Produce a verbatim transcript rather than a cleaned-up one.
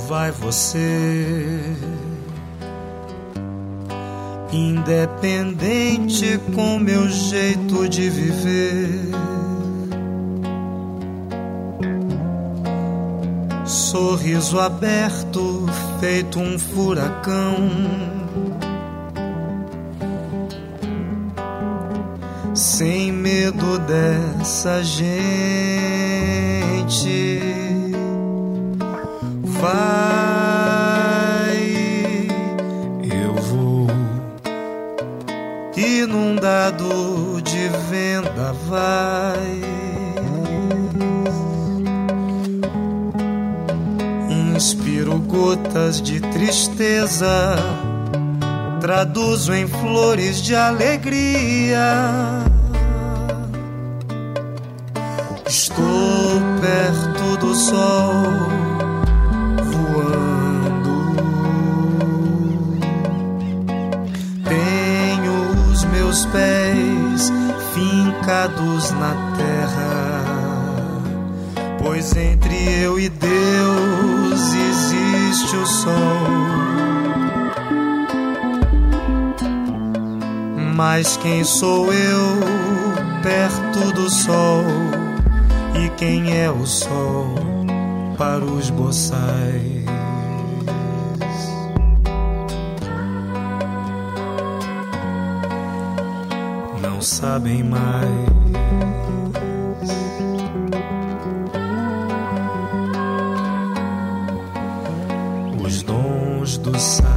vai você, independente com meu jeito de viver. Sorriso aberto, feito um furacão, sem medo dessa gente. Vai, eu vou, inundado de vendavais. Inspiro gotas de tristeza, traduzo em flores de alegria. Estou perto do sol, voando. Tenho os meus pés fincados na terra, pois entre eu e Deus existe o sol. Mas quem sou eu perto do sol? E quem é o sol para os boçais? Não sabem mais. Os dons do sal.